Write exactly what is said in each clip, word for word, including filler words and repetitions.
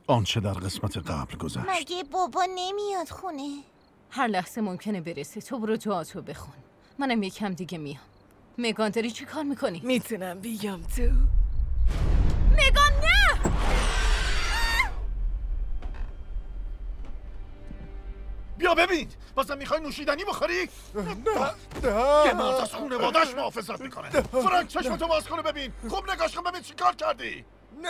آنچه در قسمت قبل گذشت. مگه بابا نمیاد خونه؟ هر لحظه ممکنه برسه. تو برو دعاتو بخون، منم یکم دیگه میام. مگان داری چی کار میکنی؟ میتونم بیام تو؟ مگان نه! بیا ببین، بازم میخوای نوشیدنی بخوری؟ نه نه یه مرد از خونواده‌اش محافظت میکنه. فرانک چشمتو باز کنه ببین. خوب نگاش کن ببین چی کار کردی.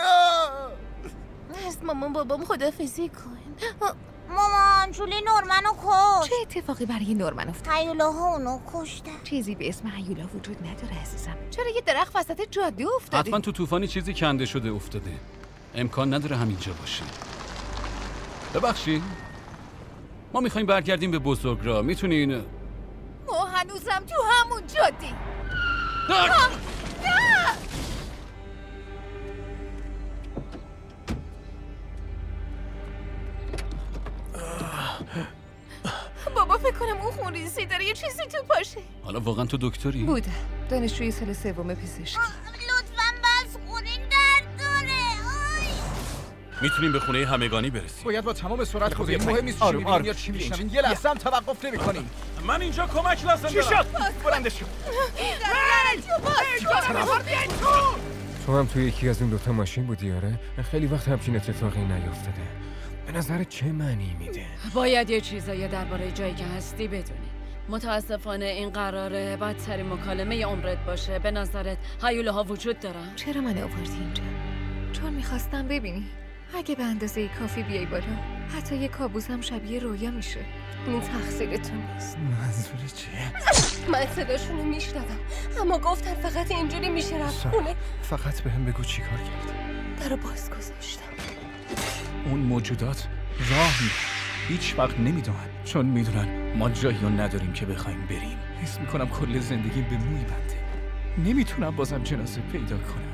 نه از مامان بابام خدافظی کن. مامان جولی نورمنو کشت. چه اتفاقی برای نورمن افتاد؟ هیولاها اونو کشتن. چیزی به اسم هیولا وجود نداره عزیزم. چرا یه درخت وسط جاده افتاده؟ حتما تو طوفانی چیزی کنده شده افتاده. امکان نداره همینجا باشه. ببخشید، ما میخوایم برگردیم به بزرگراه. میتونین؟ ما هنوزم تو همون جادی. نه! بابا فکر کنم اون خونریزی داره یه چیزی تو پاشه. حالا واقعا تو دکتری؟ بوده. دانشجوی سال سوم پزشکی. لطفاً بس خونین درد داره. میتونیم به خونه همگانی برسیم. باید با تمام سرعت خودیم. مهم نیست چی می‌بینیم یا چی می‌شنویم. یه لحظه هم توقف نمی‌کنیم. من اینجا کمک لازم چی دارم. شد؟ بلندش شو. تو هم توی یکی از اون دوتا ماشین بودی آره؟ خیلی وقت همچین اتفاقی نیفتاده. به نظر چه معنی میده؟ باید یه چیزایی درباره جایی که هستی بدونی. متاسفانه این قراره بدترین مکالمه عمرت باشه. به نظرت هیولاها وجود دارن؟ چرا من آوردی اینجا؟ چون میخواستم ببینی. اگه به اندازه کافی بیای بالا، حتی یه کابوس هم شبیه رویا میشه. این تقصیر تو نیست. منظوری چیه؟ من صداشونو میشنوم، اما گفتن فقط اینجوری میشه رفت خونه. فقط بهم بگو چی کار کرد. درو باز گذاشتم. اون موجودات راه میرن، هیچ وقت نمیدونن، چون میدونن ما جایی رو نداریم که بخوایم بریم. حس میکنم کل زندگیم به موی بنده. نمیتونم بازم جنازه پیدا کنم.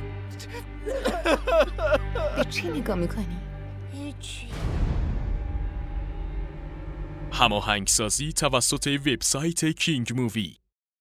به چی نگاه میکنی؟ هیچی. هماهنگسازی توسط وبسایت کینگ مووی.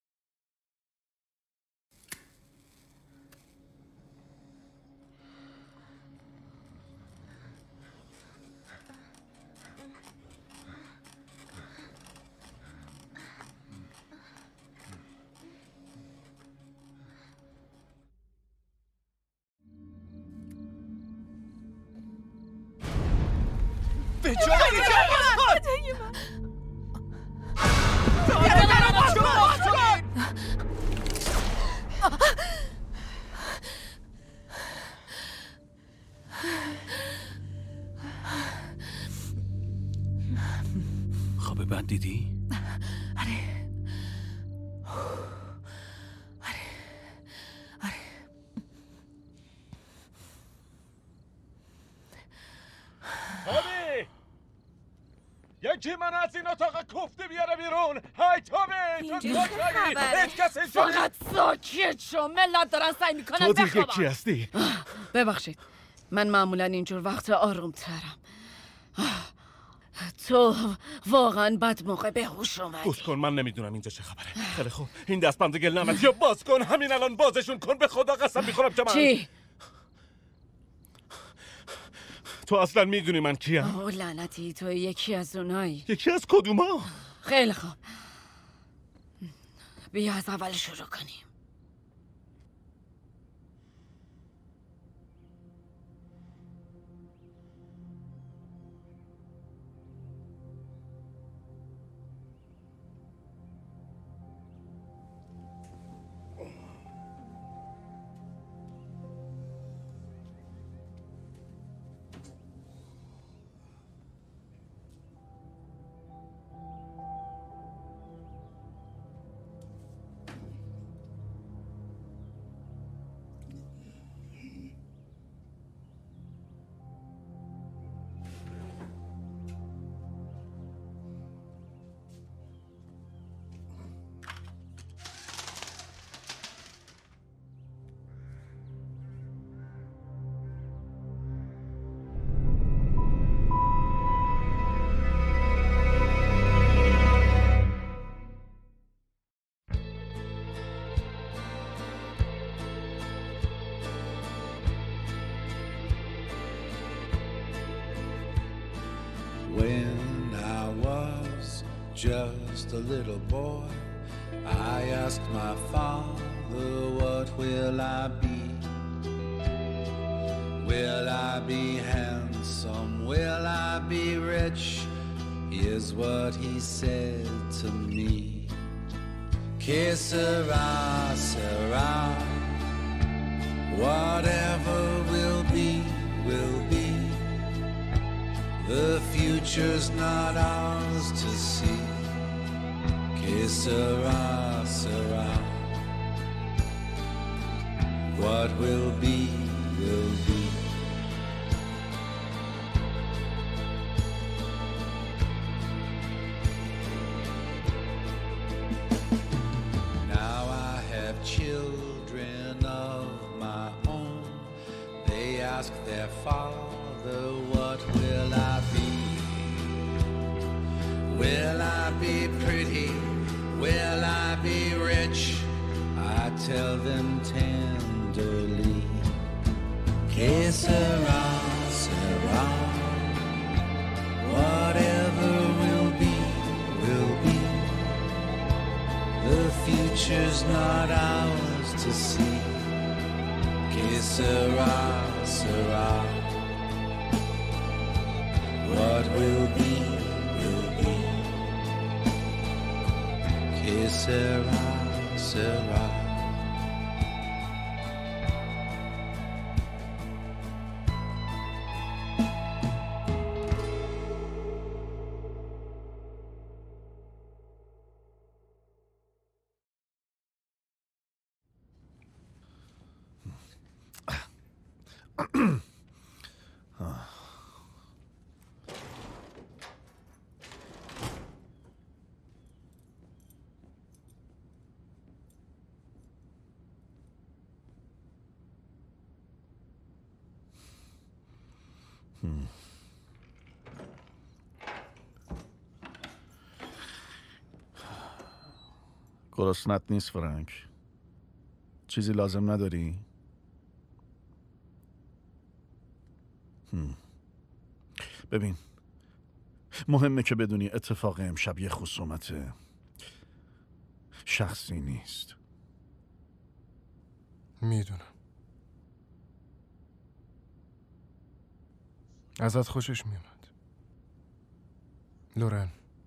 به جایی خواب بد دیدی؟ آره آره آره توبی! یکی من از این اتاق کوفته بیاره بیرون. های توبی! تو کجایی؟ هیچ کس اینجا فقط ساکت شو. ملت دارن سعی میکنن تو دیگه بخوابن. کی هستی؟ ببخشید، من معمولا اینجور وقت آروم ترم. تو واقعا بد موقع به هوش اومدی. گوش کن، من نمیدونم اینجا چه خبره. خیلی خوب، این دستبند گل نمت یا باز کن. همین الان بازشون کن. به خدا قسم میخورم که من چی؟ تو اصلا میدونی من کیم؟ اوه لعنتی، تو یکی از اونایی. یکی از کدوما؟ خیلی خوب، بیا از اول شروع کنیم. just a little boy, I asked my father, what will I be? Will I be handsome? Will I be rich? Here's what he said to me. Que sera, sera. Whatever will be, will be. The future's not ours to see. Que sera, sera. What will be, will be. Now I have children of my own. They ask their father, what will I be? Will I be pretty? Will I be rich? I tell them tenderly, que sera, sera. Whatever will be, will be. The future's not ours to see. Que sera, sera. What will be, will be. Que sera, sera. گرسنت نیست فرانک؟ چیزی لازم نداری؟ هم. ببین، مهمه که بدونی اتفاق امشب یه خصومت شخصی نیست. میدونم. ازت خوشش میومد لورن.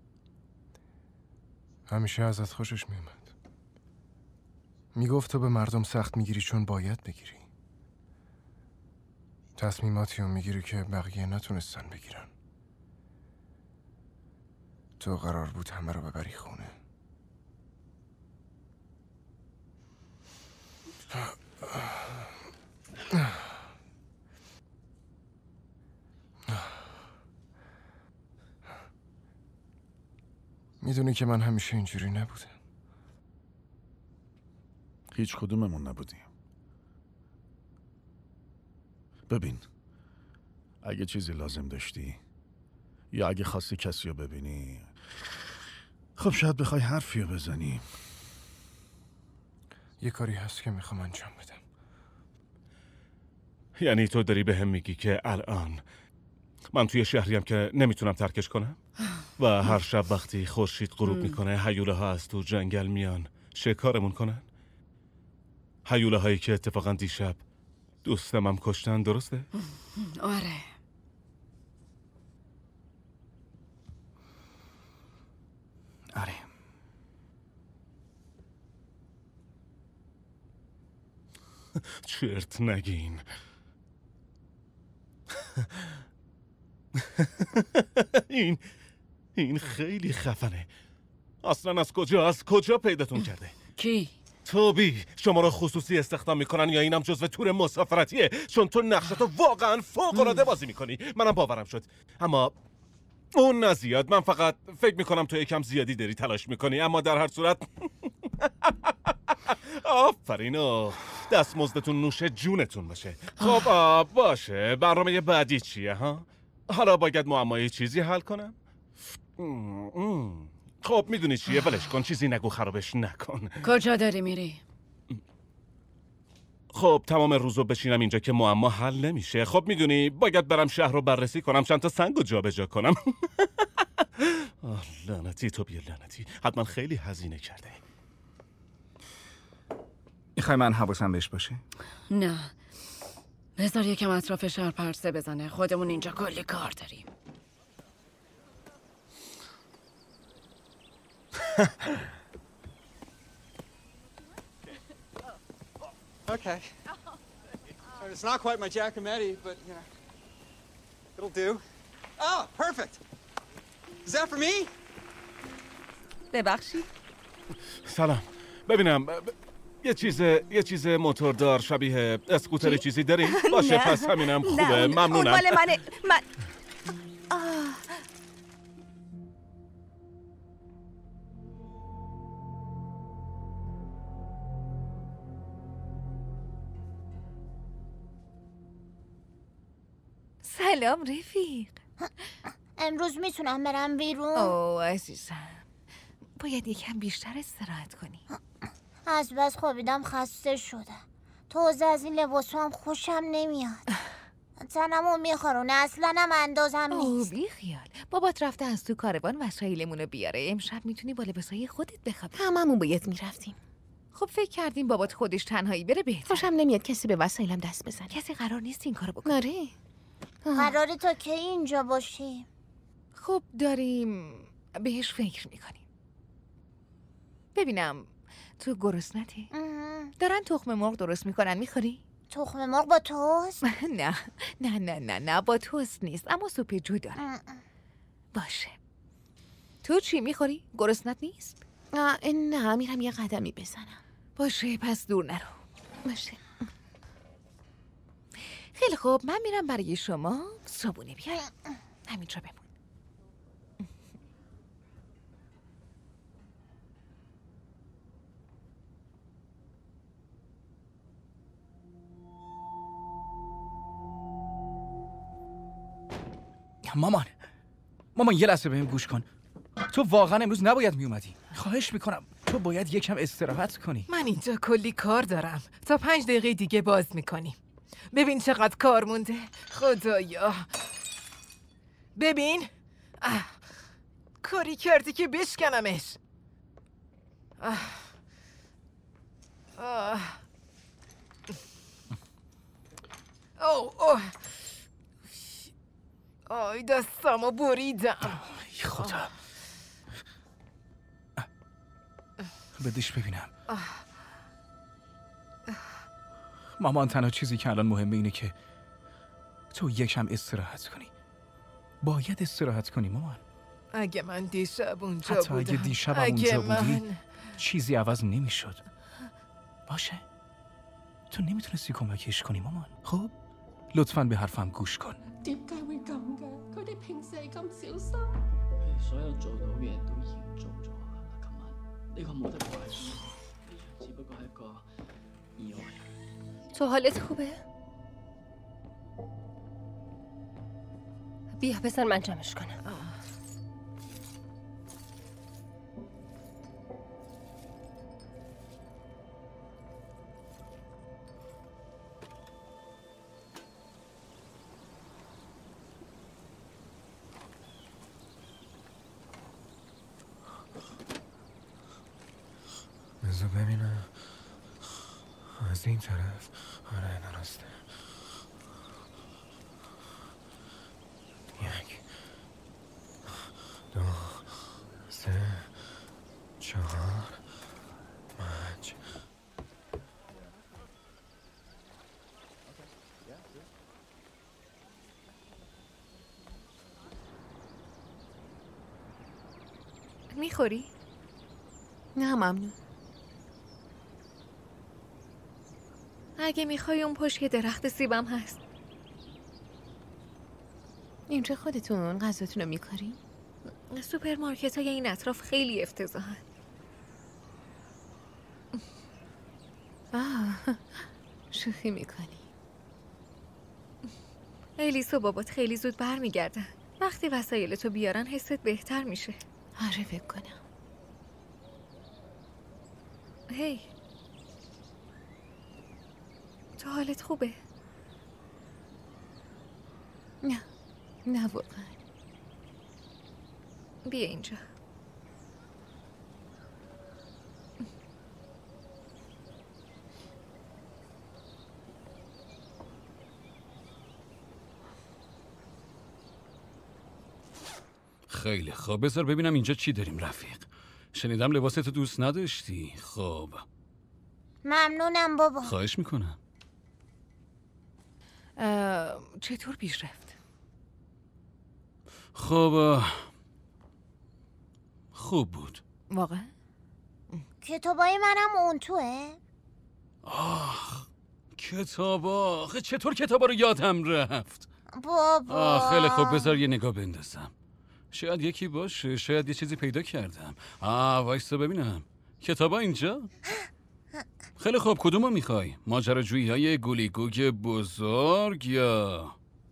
همیشه ازت خوشش میومد. میگفت تو به مردم سخت میگیری چون باید بگیری. تصمیماتی رو میگیری که بقیه نتونستن بگیرن. تو قرار بود همه رو ببری خونه. میدونی که من همیشه اینجوری نبودم. هیچ کدوممون نبودیم. ببین، اگه چیزی لازم داشتی یا اگه خواستی کسی رو ببینی، خب شاید بخوای حرفی رو بزنی. یه کاری هست که میخوام انجام بدم. یعنی تو داری به هم میگی که الان من توی شهریم که نمیتونم ترکش کنم؟ و هر شب وقتی خورشید غروب میکنه هیوله ها از تو جنگل میان شکارمون کنن؟ هیوله هایی که اتفاقا دیشب دوستم هم کشتن، درسته؟ آره. آره. چرت نگین. این این خیلی خفنه. اصلا از کجا از کجا پیداتون کرده؟ کی؟ توبی. شما رو خصوصی استخدام میکنن یا اینم جزو تور مسافرتیه؟ چون تو نقشتو واقعا فوق العاده بازی میکنی. منم باورم شد. اما اون نه زیاد. من فقط فکر میکنم تو یکم زیادی داری تلاش میکنی، اما در هر صورت آفرین. دستمزدتون نوش جونتون باشه. خب باشه، برنامه بعدی چیه ها؟ حالا باید معمای چیزی حل کنم؟ خب میدونی چیه، ولش کن، چیزی نگو، خرابش نکن. کجا داری میری؟ خب تمام روزو بشینم اینجا که معما حل نمیشه. خب میدونی باید برم شهر رو بررسی کنم، چند تا سنگو جابجا کنم. آه لعنتی تو بیا لعنتی. حتما خیلی هزینه کرده. میخوای من حواسم بهش باشه؟ نه بذار یکم اطراف شهر پرسه بزنه. خودمون اینجا کلی کار داریم. Okay. It's not quite my Giacometti, but you know, it'll do. Oh, perfect. Is that for me? ببخشید. سلام. ببینم ب... یه چیز یه چیز موتوردار شبیه اسکوتر چیزی داری؟ باشه پس همینم خوبه. ممنونم. اون مال منه. من آه. سلام رفیق. امروز میتونم برم بیرون؟ اوه عزیزم باید یکم بیشتر استراحت کنی. از بس خوابیدم خسته شدم. توزه از این لباسو هم خوشم نمیاد. تنمو میخورونه اصلا هم اندازم نیست. اوه بی خیال. بابات رفته از تو کاروان وسایلمونو بیاره. امشب میتونی با لباسای خودت بخوابی. هممون باید میرفتیم. خب فکر کردیم بابات خودش تنهایی بره بهتر. خوشم نمیاد کسی به وسایلم دست بزنه. کسی قرار نیست این کارو بکنه. آره. قراره تا کی اینجا باشیم؟ خب داریم بهش فکر میکنیم. ببینم تو گرسنتی؟ دارن تخم مرغ درست میکنن میخوری؟ تخم مرغ با توست؟ نه نه نه نه نه با توست نیست اما سوپ جو دارن. باشه تو چی میخوری؟ گرسنت نیست؟ نه میرم یه قدمی بزنم. باشه پس دور نرو. باشه. خیلی خوب من میرم برای شما صابونه بیارم. همینجا بمون. مامان مامان یه لحظه بهم گوش کن. تو واقعا امروز نباید میومدی. خواهش میکنم تو باید یکم استراحت کنی. من اینجا کلی کار دارم. تا پنج دقیقه دیگه باز میکنیم. ببین چقدر کار مونده. خدایا ببین اه. کاری کردی که بشکنمش. اه. اه. اوه اوه آی دستامو بریدم. ای خدا بدش ببینم. مامان تنها چیزی که الان مهمه اینه که تو یکم استراحت کنی. باید استراحت کنی مامان. اگه من دیشب اونجا حتی بودم. اگه دیشب اگه اونجا بودی من... چیزی عوض نمیشد. باشه تو نمیتونستی کمکش کنی مامان. خب لطفاً به حرفم گوش کن. 點解會咁嘅？佢哋平時係咁小心。所有做到嘅人都已經做咗啦。琴晚呢個冇得怪，只不過係一個意外。 تو حالت خوبه؟ بیا بذار من جمعش کنم. بذار ببینم از این طرف. آره درسته. یک دو سه چهار پنج. میخوری؟ نه ممنون. اگه میخوای اون پشت یه درخت سیبم هست. اینجا خودتون غذاتون رو میکاری؟ سوپرمارکت های این اطراف خیلی افتضاحن. آه شوخی میکنی. الیس و بابات خیلی زود برمیگردن. وقتی وسایلتو بیارن حست بهتر میشه. آره فکر کنم. هی تو حالت خوبه؟ نه نه واقعا. بیا اینجا. خیلی خوب، بذار ببینم اینجا چی داریم رفیق. شنیدم لباستو دوست نداشتی. خب ممنونم بابا. خواهش میکنم. چطور پیش رفت؟ خب خوب بود. واقعا؟ کتابای منم اون توه؟ آخ کتابا، آخه چطور کتابا رو یادم رفت. بابا آه خیلی خوب، بذار یه نگاه بندازم. شاید یکی باشه، شاید یه چیزی پیدا کردم. آه وایستا ببینم. کتابا اینجا؟ خیلی خوب، کدومو میخوای؟ ماجراجویی های گولیگوگ بزرگ یا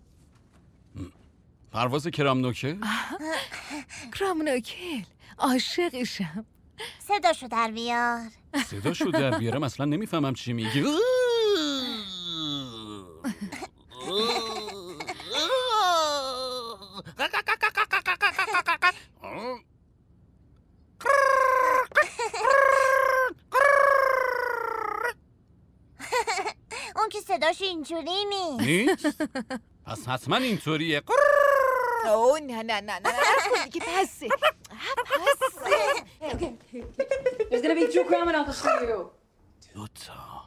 پرواز کرامنوکل؟ کرامنوکل عاشقشم. صداشو در بیار. صداشو در بیارم؟ اصلا نمیفهمم چی میگی. اون که صداش اینجوری نیست. نیست؟ پس حتما اینطوریه. اوه نه نه نه نه نه دیگه پسه پسه. There's gonna be two criminals for you. دوتا.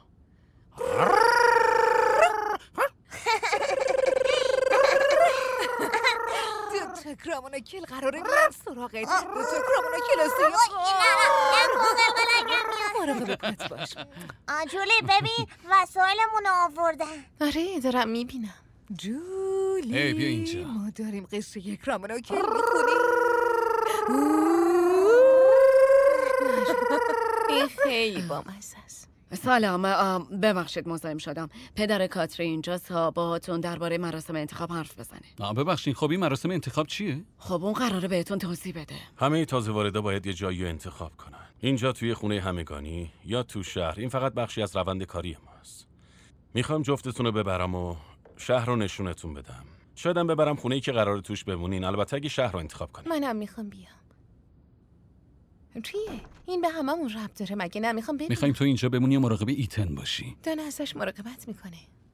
دوتا کرامنوکل قراره میان سراغت. دوتا کرامنوکل هستی. مراقب خودت باش. جولی ببین وسایلمون آوردن. آره دارم میبینم. جولی ای بیا اینجا. ما داریم قصه یک کرامنوکل میخونیم. این خیلی بامزه است. سلام، ببخشید مزاحم شدم. پدر کاتری اینجاست تا باهاتون درباره مراسم انتخاب حرف بزنه. آه ببخشید، خب این مراسم انتخاب چیه؟ خب اون قراره بهتون توضیح بده. همه تازه واردا باید یه جایی رو انتخاب کنن. اینجا توی خونه همگانی یا تو شهر، این فقط بخشی از روند کاری ماست. میخوام جفتتون رو ببرم و شهر رو نشونتون بدم. شایدم ببرم خونه‌ای که قراره توش بمونین، البته اگه شهر رو انتخاب کنین. منم میخوام بیام. چیه؟ این به هممون ربط داره مگه نه؟ میخوام ببینم. میخوایم تو اینجا بمونی و مراقب ایتن باشی. دانه ازش مراقبت میکنه.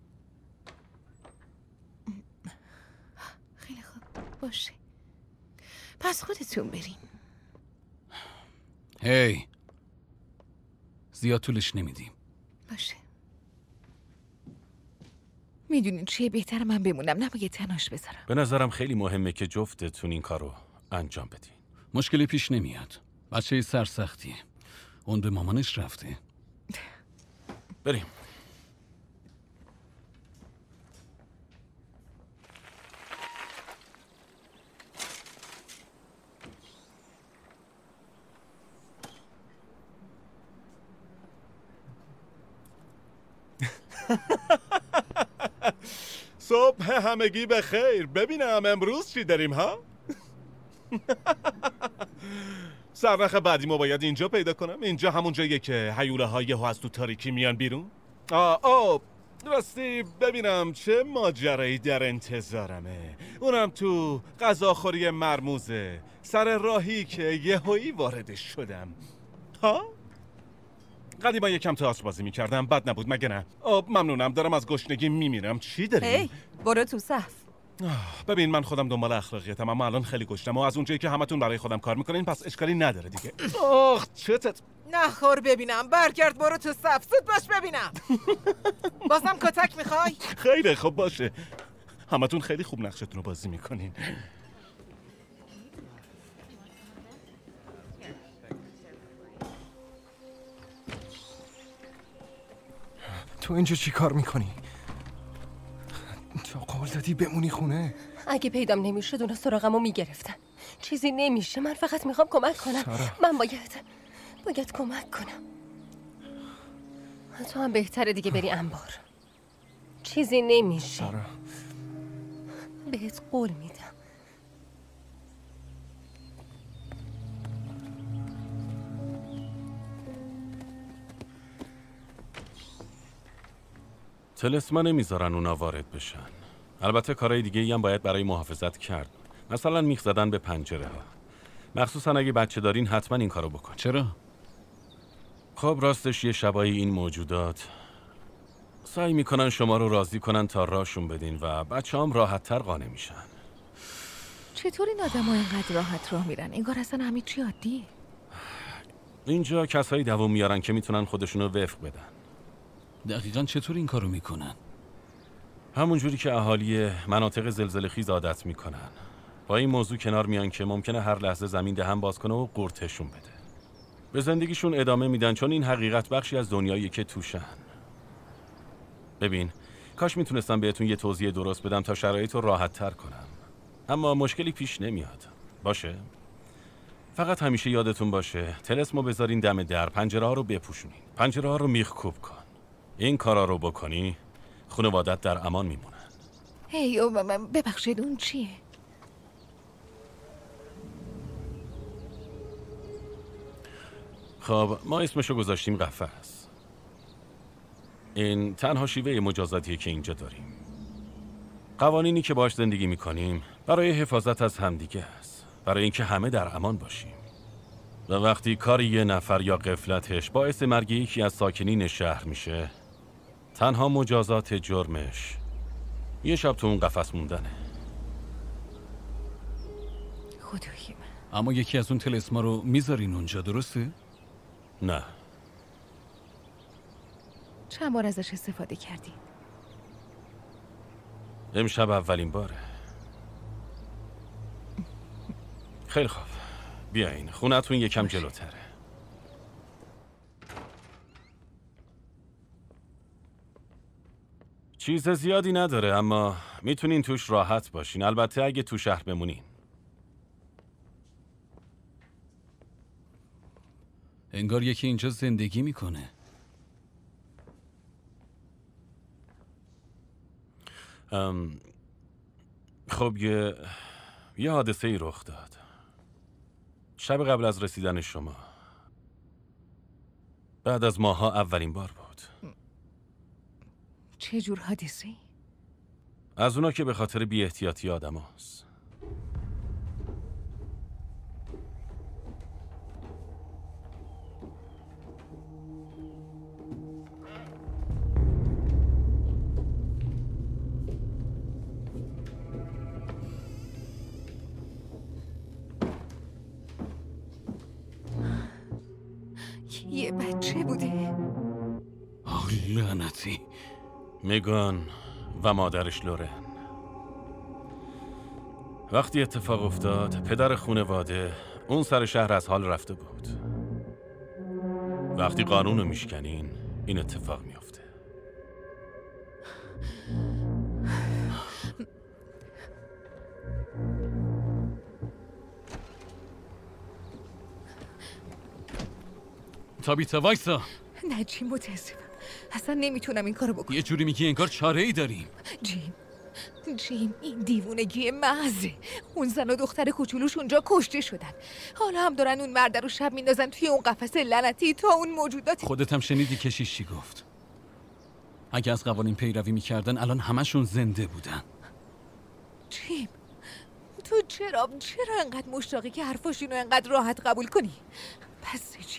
خیلی خوب باشه. پس خودتون برین. هی زیاد طولش نمیدیم. باشه. میدونین چیه؟ بهتر من بمونم، نباید تناش بذارم. به نظرم خیلی مهمه که جفتتون این کارو انجام بدین. مشکلی پیش نمیاد. بچه سرسختیه. اون به مامانش رفته. بریم. صبح همگی به خیر. ببینم امروز چی داریم ها؟ سرنخ بعدی ما باید اینجا پیدا کنم. اینجا همون جاییه که هیوله های یهو از تو تاریکی میان بیرون. آه آه راستی ببینم چه ماجرایی در انتظارمه. اونم تو غذاخوری مرموزه، سر راهی که یهویی وارد شدم. ها؟ قدیما یکم تئاتر بازی میکردم، بد نبود مگه نه؟ آه ممنونم، دارم از گشنگی میمیرم. چی داریم؟ هی برو تو صف. ببین من خودم دنبال اخلاقیتم، اما الان خیلی گشنم و از اونجایی که همتون برای خودم کار میکنین پس اشکالی نداره دیگه. آخ چتت نخور ببینم. برگرد برو تو صف. زود باش ببینم. بازم کتک میخوای؟ خیلی خوب باشه. همتون خیلی خوب نقشتون رو بازی میکنین. تو اینجا چی کار میکنی؟ تو قول دادی بمونی خونه؟ اگه پیدام نمیشد اونا سراغمو میگرفتن. چیزی نمیشه، من فقط میخوام کمک کنم. سارا. من باید باید کمک کنم. تو هم بهتره دیگه بری انبار. چیزی نمیشه. سارا. بهت قول میدم. تلسما نمیذارن اونا وارد بشن. البته کارهای دیگه ای هم باید برای محافظت کرد. مثلا میخ زدن به پنجره ها. مخصوصا اگه بچه دارین حتما این کارو بکن. چرا؟ خب راستش یه شبایی این موجودات سعی میکنن شما رو راضی کنن تا راهشون بدین و بچه هم راحت تر قانع میشن. چطور این آدم ها اینقدر راحت راه میرن؟ انگار اصلا همه چی عادیه. اینجا کسایی دوام میارن که میتونن خودشونو وفق بدن. دقیقاً چطور این کارو میکنن؟ همونجوری که اهالی مناطق زلزله خیز عادت میکنن. با این موضوع کنار میان که ممکنه هر لحظه زمین دهن باز کنه و قورتشون بده. به زندگیشون ادامه میدن چون این حقیقت بخشی از دنیایی که توشن. ببین، کاش میتونستم بهتون یه توضیح درست بدم تا شرایط رو راحت تر کنم. اما مشکلی پیش نمیاد. باشه؟ فقط همیشه یادتون باشه طلسمو بذارین دم در، پنجره ها رو بپوشونین. پنجره ها رو میخ کوب کن. این کارا رو بکنی خانوادت در امان میمونن. هی ببخشید اون چیه؟ خب ما اسمشو گذاشتیم قفس. این تنها شیوه مجازاتیه که اینجا داریم. قوانینی که باش زندگی میکنیم برای حفاظت از همدیگه است، برای اینکه همه در امان باشیم. و وقتی کار یه نفر یا غفلتش باعث مرگ یکی از ساکنین شهر میشه، تنها مجازات جرمش یه شب تو اون قفس موندنه. خدایی من. اما یکی از اون طلسما رو میذارین اونجا، درسته؟ نه. چند بار ازش استفاده کردی؟ امشب اولین باره. خیلی خوب، بیاین خونتون یکم جلوتره. چیز زیادی نداره اما میتونین توش راحت باشین، البته اگه تو شهر بمونین. انگار یکی اینجا زندگی میکنه. ام خب یه یه حادثه ای رخ داد شب قبل از رسیدن شما. بعد از ماها اولین بار بود. چه جور حادثه ای؟ از اونا که به خاطر بی احتیاطی آدم هست. یه بچه بوده. آه لعنتی. میگان و مادرش لورن. وقتی اتفاق افتاد پدر خانواده اون سر شهر از حال رفته بود. وقتی قانون رو میشکنین این اتفاق میفته. تابیتا وایسا. نجیم متاسفم، اصلا نمیتونم این کارو بکنم. یه جوری میگی انگار چاره ای داریم. جیم جیم این دیوونگی محضه. اون زن و دختر کوچولوش اونجا کشته شدن، حالا هم دارن اون مرد رو شب میندازن توی اون قفس لعنتی تا اون موجودات. خودت هم شنیدی کشیش چی گفت. اگه از قوانین پیروی میکردن الان همشون زنده بودن. جیم تو چرا چرا انقدر مشتاقی که حرفاشونو انقدر راحت قبول کنی؟ پس چی؟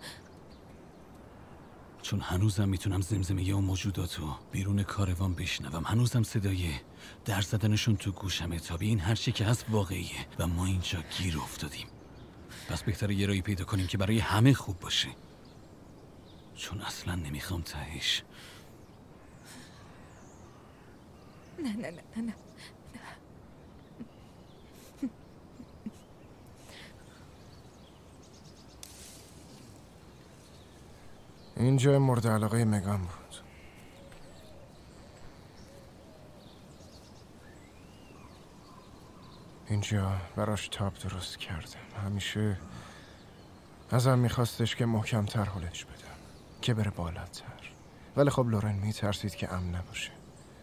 چون هنوزم میتونم زمزمه اون موجوداتو بیرون کاروان بشنوم. هنوزم صدای در زدنشون تو گوشمه. تا به این هر چی که هست واقعیه و ما اینجا گیر افتادیم. پس بهتره یه راهی پیدا کنیم که برای همه خوب باشه، چون اصلا نمیخوام تهش. نه نه نه نه نه اینجا مورد علاقه مگان بود. اینجا براش تاب درست کردم. همیشه ازم میخواستش که محکمتر حالش بدم، که بره بالاتر. ولی خب لورن میترسید که امن نباشه.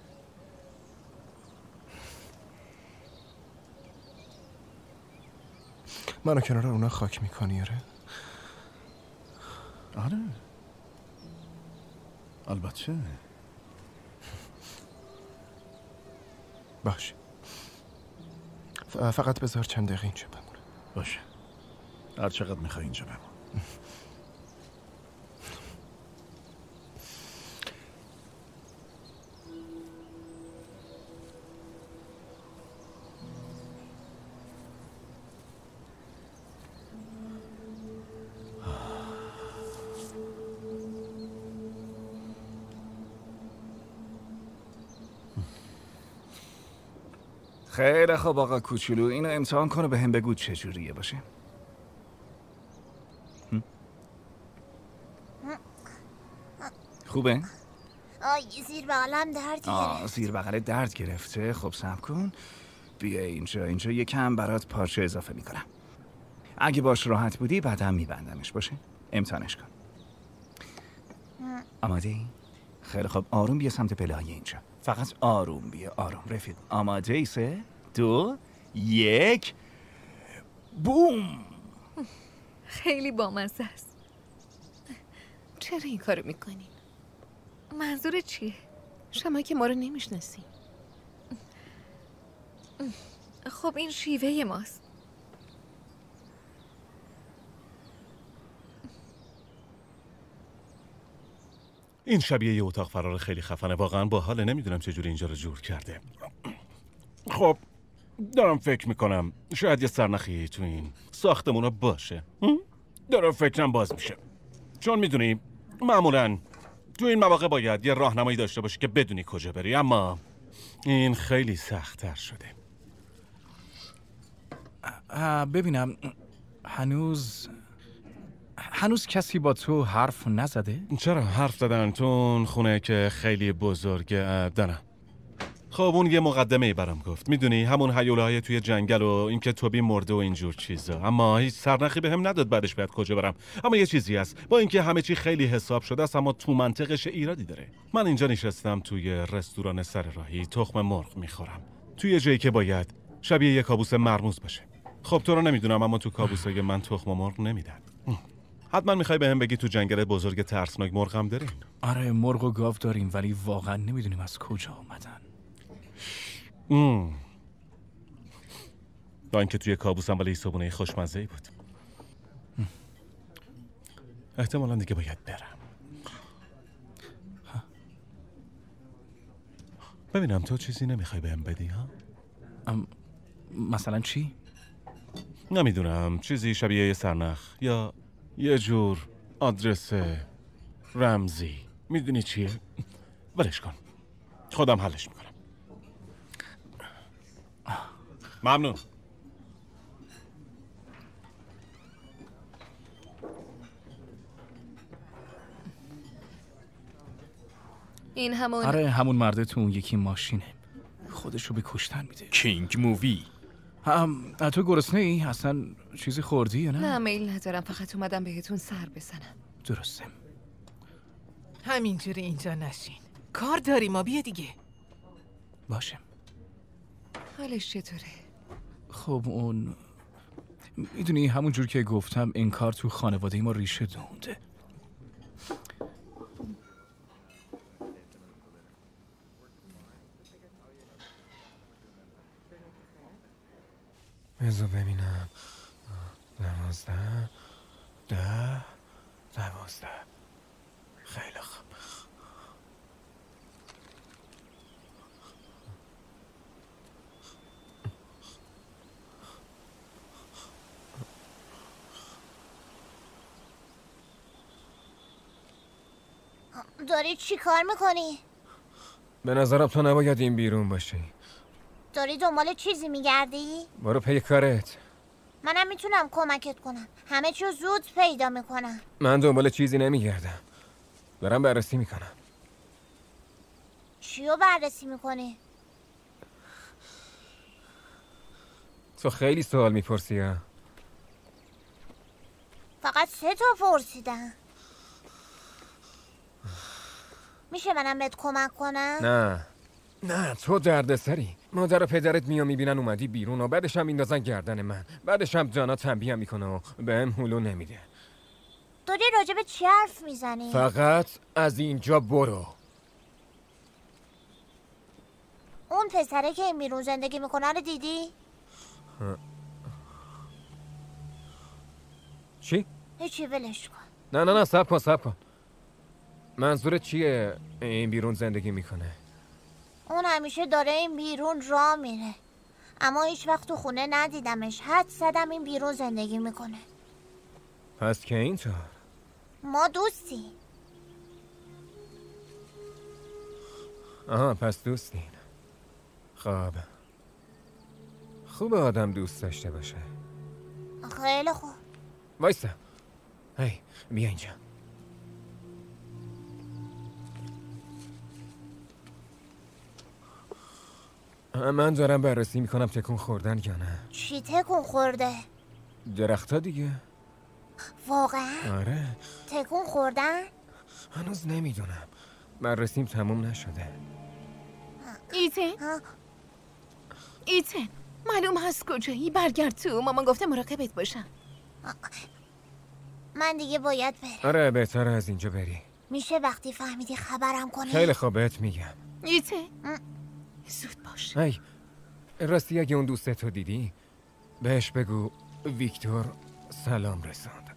منو کنار اونا خاک میکنی؟ آره آره البته. باشه، فقط بذار چند دقیقه اینجا بمونه. باشه. هر چقدر میخوای اینجا بمون. خیلی خوب آقا کوچولو، اینو امتحان کنه به هم بگو چجوریه باشه. خوبه؟ آی زیر بغلم درد آه زیر بغل درد گرفته. خب صبر کن، بیا اینجا اینجا یکم برات پارچه اضافه میکنم. اگه باش راحت بودی بعدم میبندمش. باشه امتحانش کن. آماده ای؟ خیلی خوب، آروم بیا سمت پله‌های اینجا. فقط آروم بیا، آروم رفیق. آماده ای؟ سه دو یک بوم. خیلی بامزه است. چرا این کارو میکنین؟ منظور چیه؟ شما که ما رو نمیشناسین. خب این شیوه ماست. این شبیه یه اتاق فرار خیلی خفنه. واقعا باحاله. نمیدونم چجوری اینجا رو جور کرده. خب دارم فکر میکنم شاید یه سرنخی تو این ساختمونا باشه. دارم فکرم باز میشه، چون میدونی معمولا تو این مواقع باید یه راهنمایی داشته باشی که بدونی کجا بری، اما این خیلی سخت‌تر شده. ببینم هنوز هنوز کسی با تو حرف نزده؟ چرا حرف زدن تو اون خونه که خیلی بزرگه؟ دانم. خب اون یه مقدمه برام گفت، میدونی همون هیوله‌های توی جنگل و اینکه توبی مرده و اینجور چیزا، اما هیچ سرنخی بهم نداد بعدش باید کجا برم. اما یه چیزی هست، با اینکه همه چی خیلی حساب شده است اما تو منطقش ایرادی داره. من اینجا نشستم توی رستوران سر راهی تخم مرغ میخورم، توی جایی که باید شبیه یه کابوس مرموز باشه. خب تو رو نمیدونم اما تو کابوسای من تخم مرغ نمیدن. حتما میخوای بهم بگی تو جنگل بزرگ ترسناک مرغ هم دارین؟ آره مرغ و گاو داریم ولی واقعا نمیدونیم از کجا اومدن. ام. با اینکه توی کابوسم ولی صبحونه خوشمزه‌ای بود. احتمالاً دیگه باید برم. ببینم تو چیزی نمیخوای بهم بدی ها؟ ام... مثلا چی؟ نمیدونم، چیزی شبیه یه سرنخ یا یه جور آدرس رمزی. میدونی چیه؟ ولش کن، خودم حلش میکنم. ممنون. این همون آره همون مرده تو اون یکی ماشینه، خودشو به کشتن میده. کینگ مووی. هم تو گرسنه ای؟ اصلا چیزی خوردی یا نه؟ نه میل ندارم، فقط اومدم بهتون سر بزنم. درسته. همینجوری اینجا نشین، کار داریم ما، بیا دیگه. باشه. حالش چطوره؟ خب اون میدونی همون جور که گفتم این کار تو خانواده ما ریشه دونده. بذار ببینم. دوازده ده دوازده. خیلی خوب. داری چی کار میکنی؟ به نظرم تو نباید این بیرون باشی. داری دنبال چیزی میگردی؟ برو پی کارت. منم میتونم کمکت کنم، همه چیو زود پیدا میکنم. من دنبال چیزی نمیگردم، دارم بررسی میکنم. چیو بررسی میکنی؟ تو خیلی سوال میپرسی ها. فقط سه تا پرسیدم. میشه منم بهت کمک کنم؟ نه نه تو دردسری. مادر و پدرت میان میبینن اومدی بیرون و بعدش هم میندازن گردن من، بعدش هم جانا تنبیه میکنه و بهم هلو نمیده. داری راجع به چی حرف میزنی؟ فقط از اینجا برو. اون پسره که این بیرون زندگی میکنه رو دیدی؟ چی؟ هیچی ولش کن. نه نه نه صبر کن صبر کن. منظورت چیه این بیرون زندگی میکنه؟ اون همیشه داره این بیرون راه میره، اما هیچ وقت تو خونه ندیدمش. حد زدم این بیرون زندگی میکنه. پس که اینطور ما دوستی. آها پس دوستین. خب خوب آدم دوست داشته باشه. خیلی خوب. وایسا. هی بیا اینجا. من دارم بررسی میکنم تکون خوردن یا نه. چی تکون خورده؟ درخت‌ها دیگه. واقعا؟ آره. تکون خوردن؟ هنوز نمیدونم. بررسیم تموم نشده. ایتن؟ ایتن معلوم هست کجایی؟ برگرد تو. مامان گفته مراقبت باشم. من دیگه باید برم. آره بهتره از اینجا بری. میشه وقتی فهمیدی خبرم کنی؟ خیلی خوب بهت میگم. ایتن زود باش. هی راستی اگه اون دوستتو دیدی بهش بگو ویکتور سلام رساند.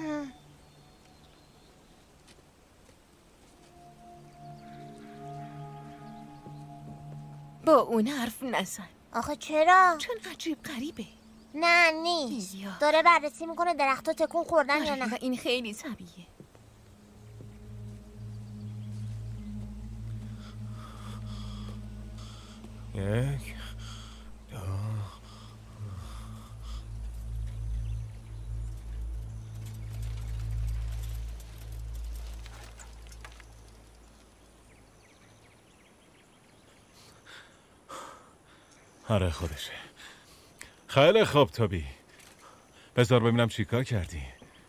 با اون حرف نزن. آخه چرا؟ چون عجیب غریبه. نه نیست. داره بررسی میکنه درخت‌ها تکون خوردن یا نه. و این خیلی طبیعیه. یک دو آره خودشه. خیلی خوب توبی. بذار ببینم چیکار کردی.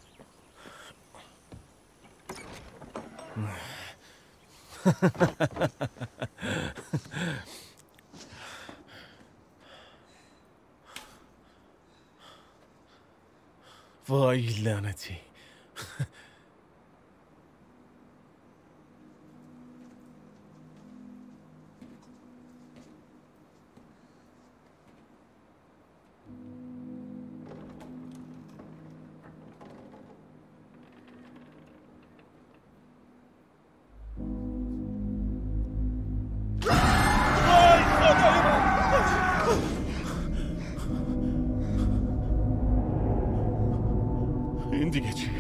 وای لعنتی. این دیگه چی؟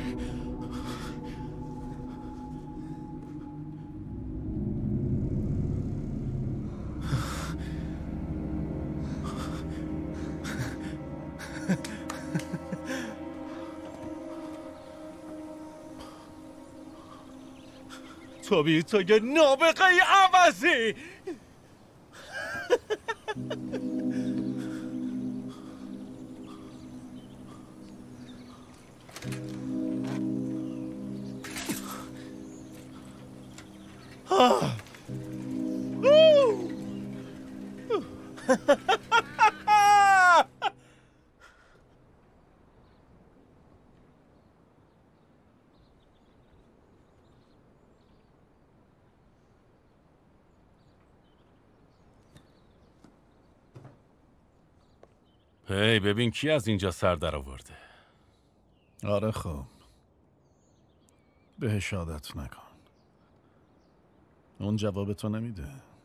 توبی تو یه نابغه عوضی. هی ببین کی از اینجا سر در آورده. آره خب بهش عادت نکن. اون جواب تو نمیده.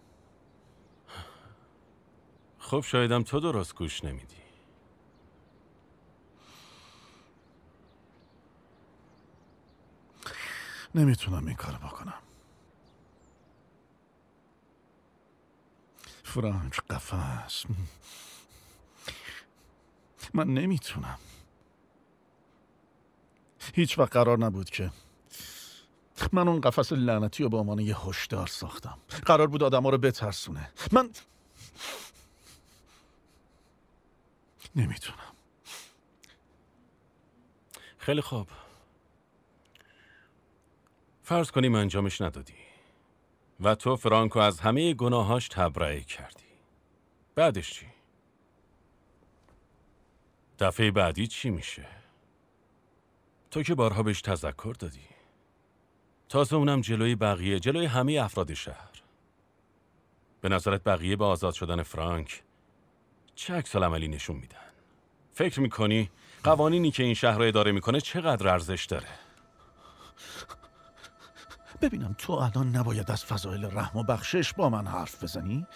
خب شایدم تو درست گوش نمیدی. نمیتونم این کارو بکنم. فرانک قفس. من نمیتونم. هیچ وقت قرار نبود که من اون قفس لعنتی رو به عنوان یه هشدار ساختم. قرار بود آدم ها رو بترسونه. من نمیتونم. خیلی خوب. فرض کنیم انجامش ندادی و تو فرانکو از همه گناهاش تبرئه کردی. بعدش چی؟ دفعه بعدی چی میشه؟ تو که بارها بهش تذکر دادی. تازه اونم جلوی بقیه، جلوی همه افراد شهر. به نظرت بقیه به آزاد شدن فرانک چه عکس العملی نشون میدن؟ فکر میکنی قوانینی که این شهر رو اداره میکنه چقدر ارزش داره. ببینم تو الان نباید از فضایل رحم و بخشش با من حرف بزنی؟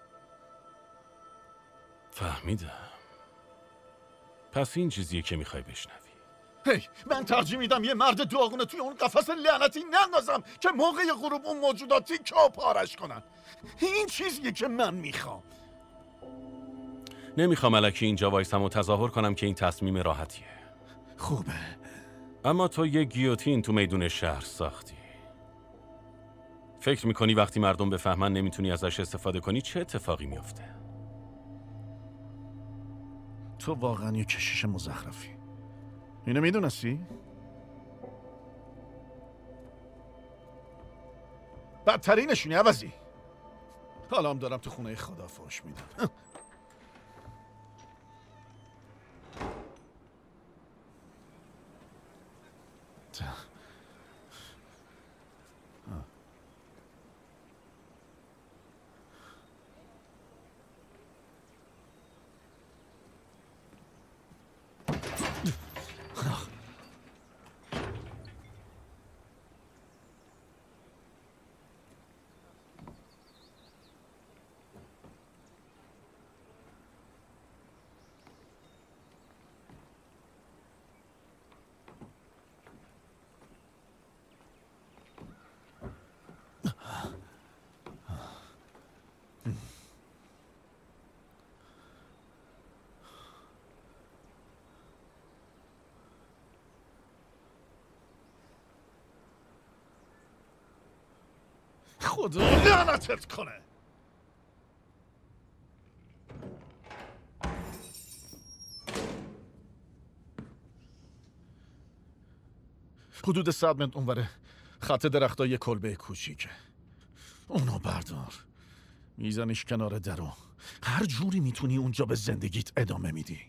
فهمیدم. پس این چیزیه که میخوای بشنوی. هی من ترجیح میدم یه مرد داغونه توی اون قفس لعنتی نندازم که موقع غروب اون موجوداتی که پارش کنن. این چیزیه که من میخوام. نمیخوام الکی اینجا وایسم و تظاهر کنم که این تصمیم راحتیه. خوبه. اما تو یه گیوتین تو میدون شهر ساختی. فکر میکنی وقتی مردم بفهمن نمیتونی ازش استفاده کنی چه اتفاقی میفته؟ تو واقعا یه کشیش مزخرفی. اینو میدونستی؟ بدترینشونی عوضی. حالا هم دارم تو خونه خدا فحش میدم. خدا لعنتت کنه. حدود صد متر اونوره خط درختای یه کلبه کوچیکه. اونو بردار میزنیش کنار درو. هر جوری میتونی اونجا به زندگیت ادامه میدی.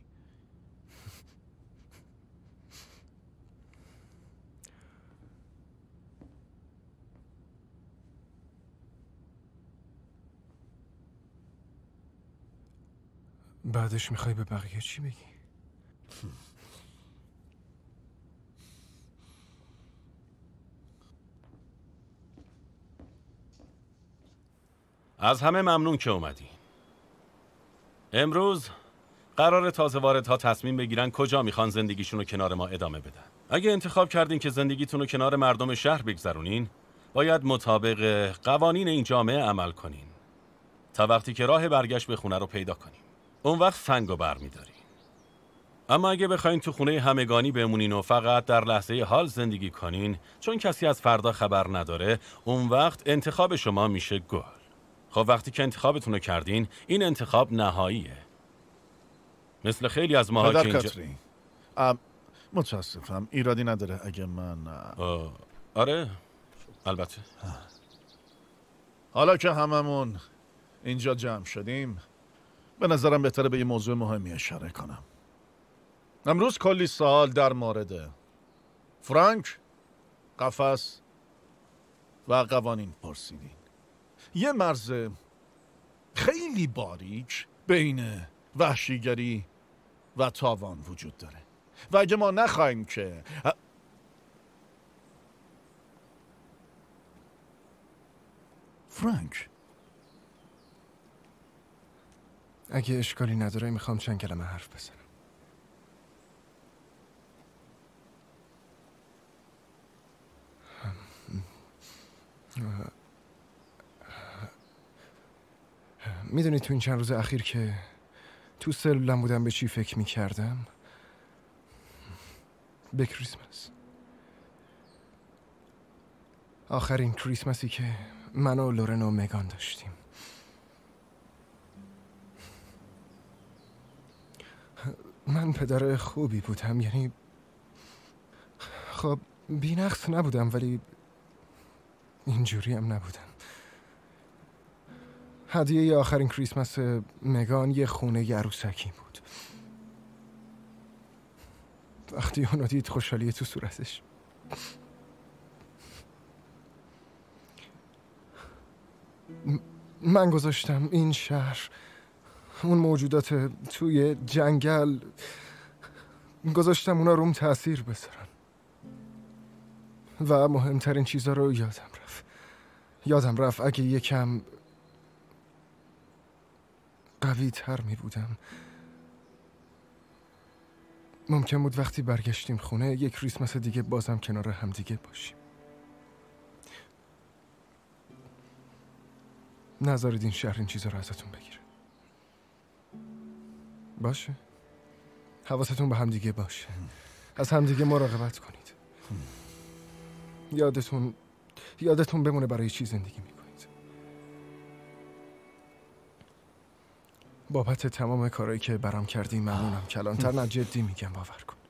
بعدش میخوای به بقیه چی بگی؟ از همه ممنون که اومدی. امروز قرار تازه واردها تصمیم بگیرن کجا میخوان زندگیشون رو کنار ما ادامه بدن. اگه انتخاب کردین که زندگیتون رو کنار مردم شهر بگذرونین، باید مطابق قوانین این جامعه عمل کنین تا وقتی که راه برگشت به خونه رو پیدا کنیم. اون وقت سنگو برمیدارین. اما اگه بخواین تو خونه همگانی بمونین و فقط در لحظه حال زندگی کنین چون کسی از فردا خبر نداره، اون وقت انتخاب شما میشه گل. خب وقتی که انتخابتون رو کردین، این انتخاب نهاییه. مثل خیلی از ماها که اینجا... کاترین متاسفم، ایرادی نداره اگه من... آره البته. حالا که هممون اینجا جمع شدیم، به نظرم بهتره به یه موضوع مهمی اشاره کنم. امروز کلی سوال در مورد فرانک، قفس و قوانین پرسیدین. یه مرز خیلی باریک بین وحشیگری و تاوان وجود داره و اگه ما نخواهیم که فرانک، اگه اشکالی نداره میخوام چند کلمه حرف بزنم. میدونی تو این چند روز اخیر که تو سلولم بودم به چی فکر میکردم؟ به کریسمس. آخرین کریسمسی که من و لورن و مگان داشتیم. من پدر خوبی بودم، یعنی خب بی‌نقص نبودم ولی اینجوری هم نبودم. هدیه آخرین کریسمس مگان یه خونه عروسکی بود. وقتی اونو دید خوشحالی تو صورتش. من گذاشتم این شهر، اون موجودات توی جنگل گذاشتم اونا روم تأثیر بذارن و مهمترین چیزا رو یادم رفت یادم رفت اگه یکم قوی تر می بودم ممکن بود وقتی برگشتیم خونه یک کریسمس دیگه بازم کنار هم دیگه باشیم. نذارید این شهر این چیزا رو ازتون بگیره. باشه؟ حواستون به هم دیگه باشه. از هم دیگه مراقبت کنید. یادتون یادتون بمونه برای چی زندگی میکنید. بابت تمام کارهایی که برام کردی ممنونم. کلانتر نه جدی میگم، باور کن.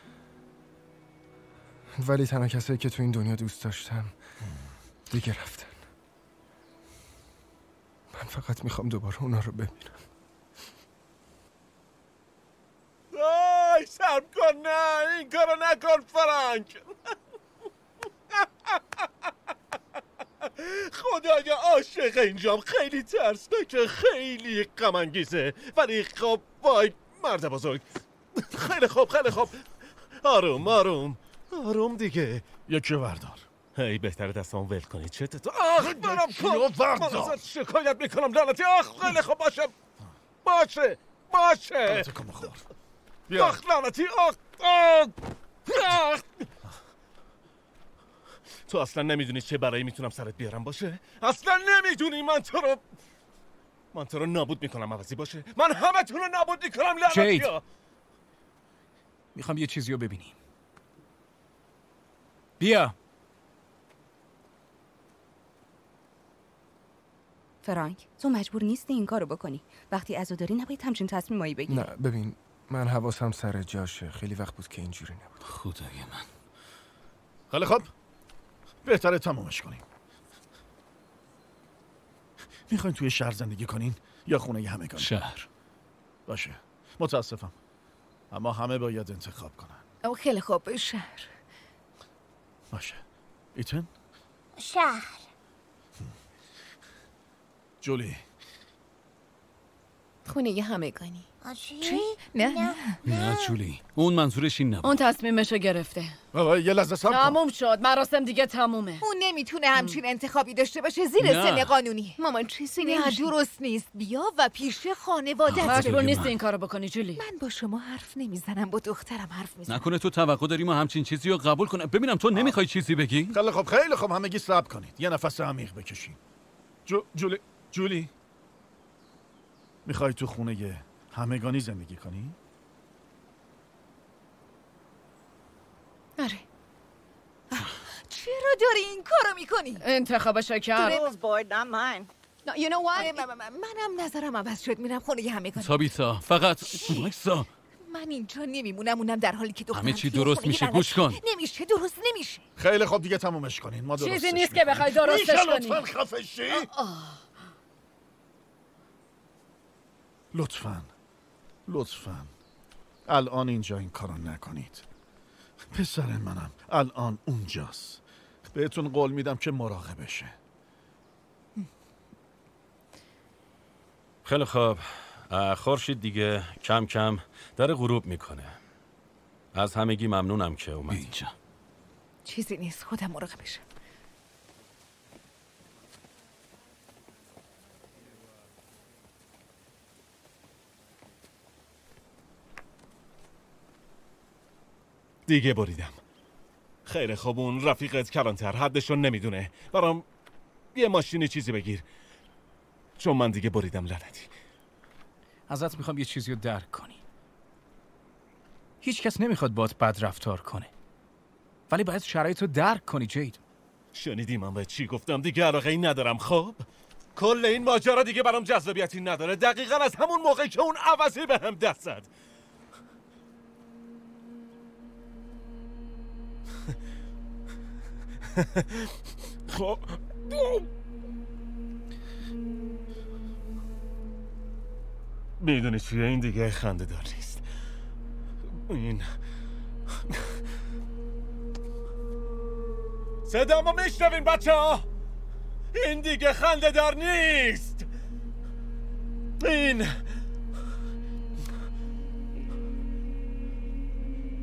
ولی تنها کسایی که تو این دنیا دوست داشتم دیگه رفتن. من فقط میخوام دوباره اونا رو ببینم. آی سرم کن، نه این کارو نکن فرانک. خدایا عاشق اینجام، خیلی ترسناکه، خیلی غم انگیزه، ولی خب وای مرد بزرگ. خیلی خوب خیلی خوب، آروم آروم آروم دیگه. یکی وردار. هی بهتره دستام ول کنید. چه تو؟ آخ برم کن، من ازت شکایت میکنم لعنتی. آخ خیلی خوب، باشه باشه باشه. کن بخور. آخ لعنتی. آخ آخ آخ. تو اصلا نمیدونی چه برایی میتونم سرت بیارم، باشه؟ اصلا نمیدونی من تو رو من تو رو نابود میکنم عوضی، باشه؟ من همه تون رو نابود میکنم لعنتی ها. میخوام یه چیزی رو ببینیم. بیا. فرانک، تو مجبور نیستی این کارو بکنی. وقتی عزاداری نباید همچین تصمیمایی بگیری. نه ببین، من حواسم سر جاشه. خیلی وقت بود که اینجوری نبود. خدای من. خیلی خوب، بهتره تمامش کنیم. میخواین توی شهر زندگی کنین یا خونه همگانی؟ شهر. باشه، متاسفم، اما همه باید انتخاب کنن. او خیلی خوب، شهر. باشه. ایتن؟ شهر. جولی؟ خونه همگانی. چی؟ نه نه نه جولی، اون منظورش این نبود. اون تصمیمشو گرفته. بابا یه لحظه صبر کن. تموم شد، مراسم دیگه تمومه. اون نمیتونه همچین انتخابی داشته باشه زیر سن قانونی. مامان چیزی نه نمیشه. درست نیست. بیا و پیش خانواده مجبور نیست این کارو بکنی جولی. من با شما حرف نمیزنم، با دخترم حرف میزنم. نکنه تو توقع داری ما همچین چیزی رو قبول کنه. ببینم تو نمیخوای چیزی بگی؟ خیلی خوب خیلی خوب، همگی صبر کنید. یه نفس عمیق بکشین. جو جولی جولی میخوای تو خونه همگانی زندگی کنی؟ آره. چرا داری این کارو میکنی؟ انتخابشو کرد. منم نظرم عوض شد، میرم خونه همگانی. تابیتا فقط وایسا. من اینجا نمیمونم، اونم در حالی که دخترم همه چی درست میشه، گوش کن. نمیشه، درست نمیشه. خیلی خوب دیگه تمومش کنین. ما درستش چیزی نیست که بخوای درستش کنی. لطفاً خفه شی. لطفاً لطفاً الان اینجا این کارو نکنید. پسر منم الان اونجاست. بهتون قول میدم که مراقبشه. خیلی خوب، خورشید دیگه کم کم داره غروب میکنه. از همگی ممنونم که اومدی اینجا. چیزی نیست، خودم مراقبشم. دیگه بریدم. خیلی خوب، اون رفیقت کلانتر حدشون نمیدونه. برام یه ماشینی چیزی بگیر، چون من دیگه بریدم لعنتی. ازت میخوام یه چیزی رو درک کنی. هیچ کس نمیخواد باهات بد رفتار کنه، ولی باید شرایط رو درک کنی جید. شنیدی من به چی گفتم؟ دیگه علاقه ای ندارم. خب کل این ماجرا دیگه برام جذابیتی نداره. دقیقاً از همون موقعی که اون عوضی به هم دست زد. خب میدونی چیه؟ این دیگه خنده دار نیست. این صدامو میشنوین بچه ها؟ این دیگه خنده دار نیست. این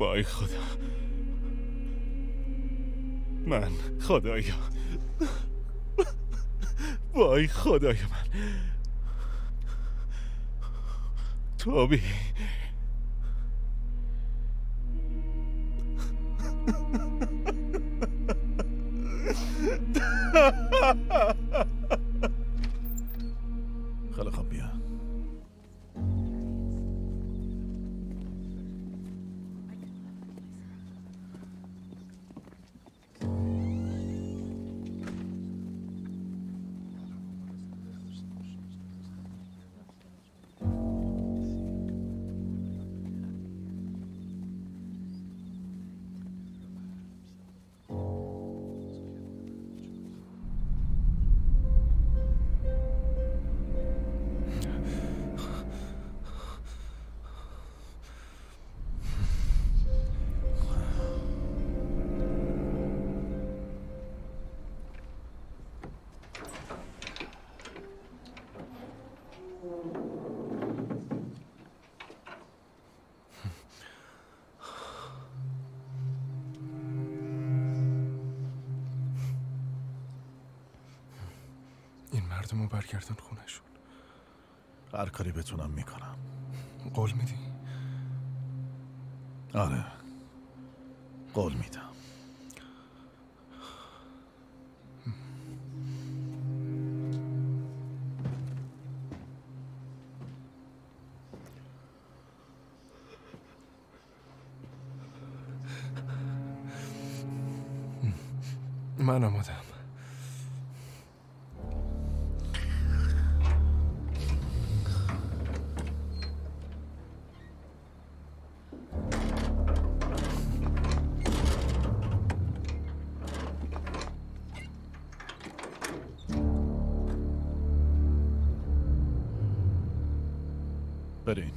وای خدا، من خدایا، وای خدای من، توبی. خیلی خوب، بیا. مردمو برگردن خونشون. هر کاری بتونم میکنم. قول میدی؟ آره، قول میدم. من آمادم. برین.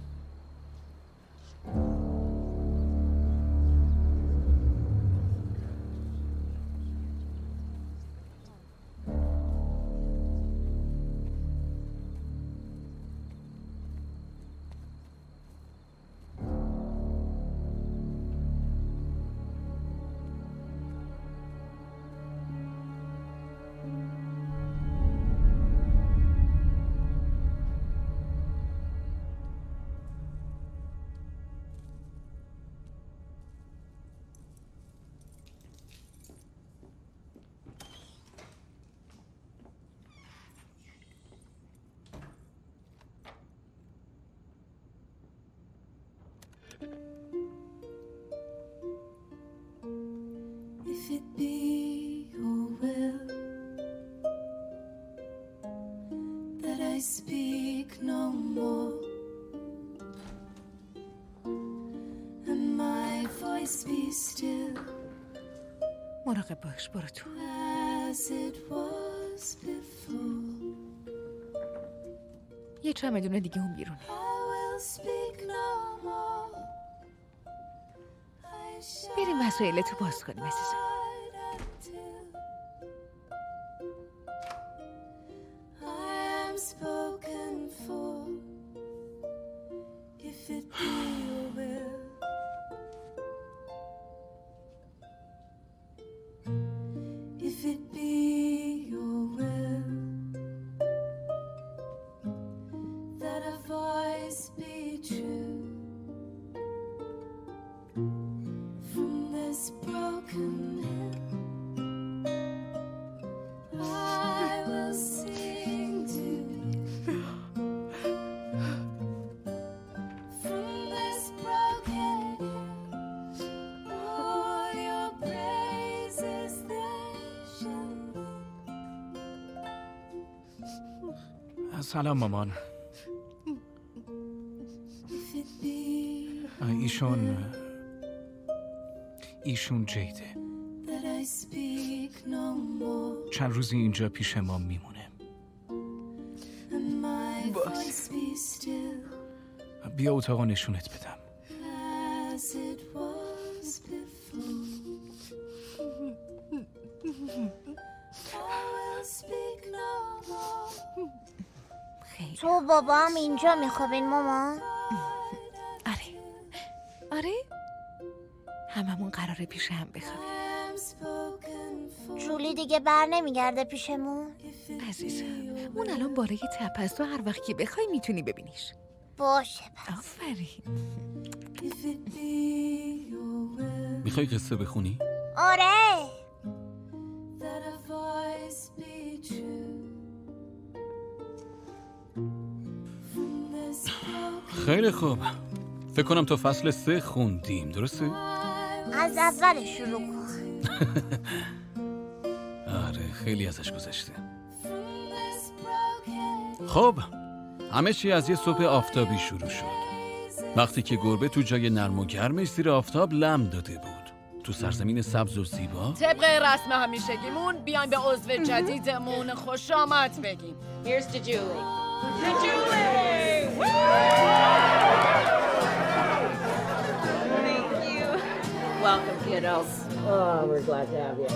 If it be your will that I speak no more and my voice be still مراقب باش، برو تو. as it was before. یه چمدون دیگه اون بیرونه. I will speak no more. بریم مسائل تو باز کنیم عزیزم. I am spoken for. If it be your will. If it be your will that a voice be true from this broken hill, I will sing to you. From this broken hill, all your praises they shall. سلام مامان. If it be ایشون ایشون جیده. that I speak no more چند روزی اینجا پیش ما میمونه. and my voice be still بیا اتاقا نشونت بدم. as it was before. I will speak no more. تو و بابا هم اینجا میخوابین مامان؟ آره. آره؟ هممون قراره پیش هم بخوابیم. جولی دیگه بر نمیگرده پیشمون؟ عزیزم اون الان بالای تپه است و هر وقت که بخوای میتونی ببینیش. باشه پس. آفرین. میخوای قصه بخونی؟ آره. خیلی خوب. فکر کنم تا فصل سه خوندیم، درسته؟ از اول شروع کن. آره خیلی ازش گذشته. خب همه چی از یه صبح آفتابی شروع شد. وقتی که گربه تو جای نرم و گرمش زیر آفتاب لم داده بود، تو سرزمین سبز و زیبا. طبق رسم همیشگیمون بیایم به عضو جدیدمون خوش آمد بگیم. Here's to Julie. To Julie! Thank you. Welcome, kiddos. Oh, we're glad to have you.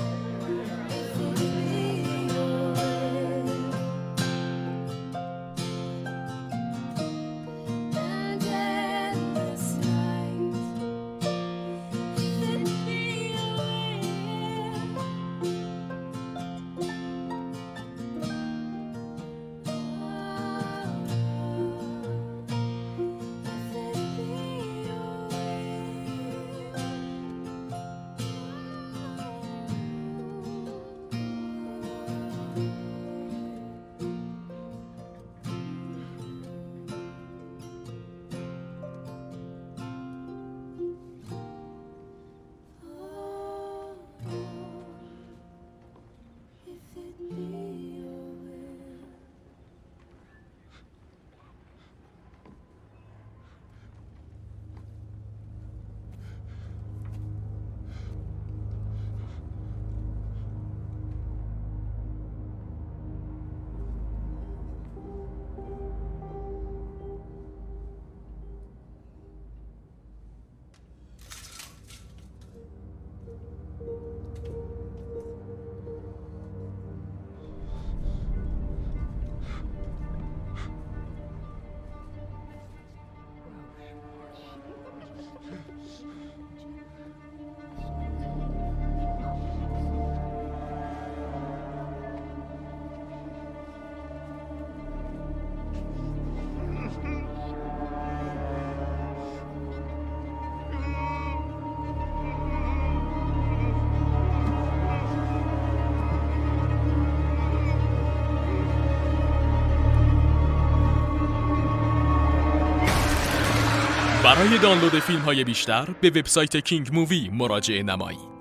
برای دانلود فیلم های بیشتر به وبسایت کینگ مووی مراجعه نمایید.